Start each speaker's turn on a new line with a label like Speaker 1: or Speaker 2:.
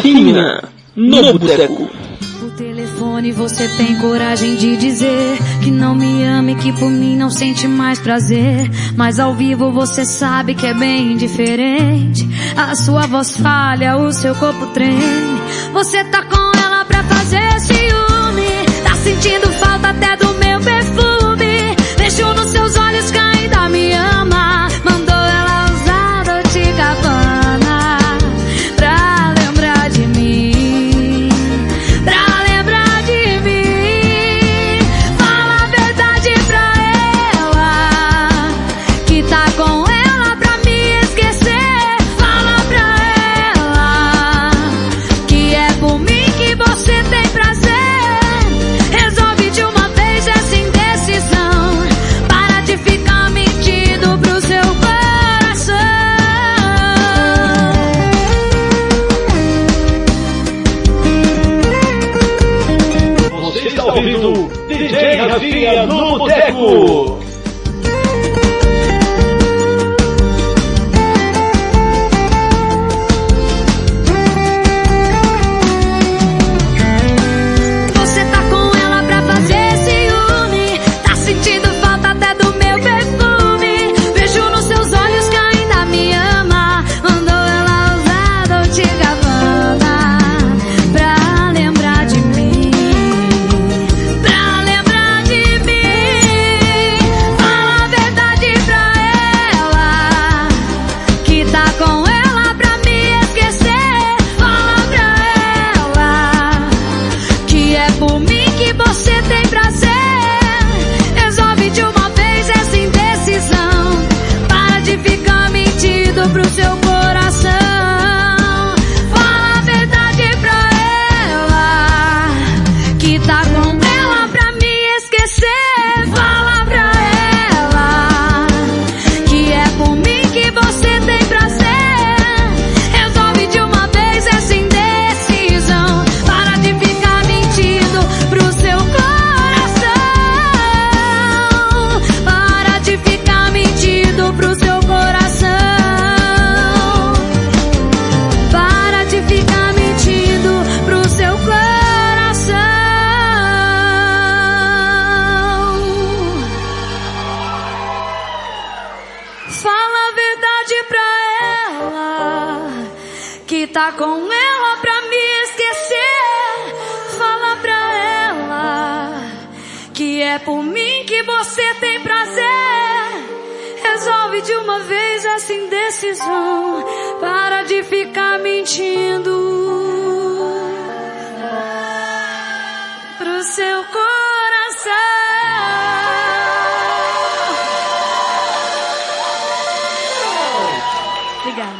Speaker 1: fina no boteco.
Speaker 2: Por telefone você tem coragem de dizer que não me ama e que por mim não sente mais prazer. Mas ao vivo você sabe que é bem diferente. A sua voz falha, o seu corpo treme. Você tá com ela pra fazer ciúme. Tá sentindo falta até do meu perfume. Vejo nos seus olhos que ainda me ama. Mandou ela usar Dolce & Gabbana pra lembrar de mim, pra lembrar de mim. Fala a verdade pra ela, que tá com ela pra me esquecer. Fala pra ela, que é por mim que você tem prazer. Resolve de uma vez essa indecisão. Para de ficar mentindo pro seu coração.
Speaker 1: Você está ouvindo DJ Rafinha no boteco.
Speaker 2: Você tá com ela pra fazer ciúme. Tá sentindo falta até do meu perfume. Vejo nos seus olhos que ainda me ama. Mandou ela usar Dolce & Gabbana pra lembrar de mim, pra lembrar de mim. Fala a verdade pra ela, que tá com ela pra me esquecer. Fala pra ela, que é por mim que você tem prazer. Resolve de uma vez essa indecisão. Para de ficar mentindo pro seu coração. Fala a verdade pra ela, que tá com ela pra me esquecer. Fala pra ela, que é por mim que você tem prazer. Resolve de uma vez essa indecisão. Para de ficar mentindo pro seu coração. Para de ficar mentindo pro seu coração. Para de ficar mentindo pro seu coração. Fala a verdade pra ela, que tá com ela pra me esquecer. Fala pra ela, que é por mim que você tem prazer. Resolve de uma vez essa indecisão. Para de ficar mentindo pro seu coração.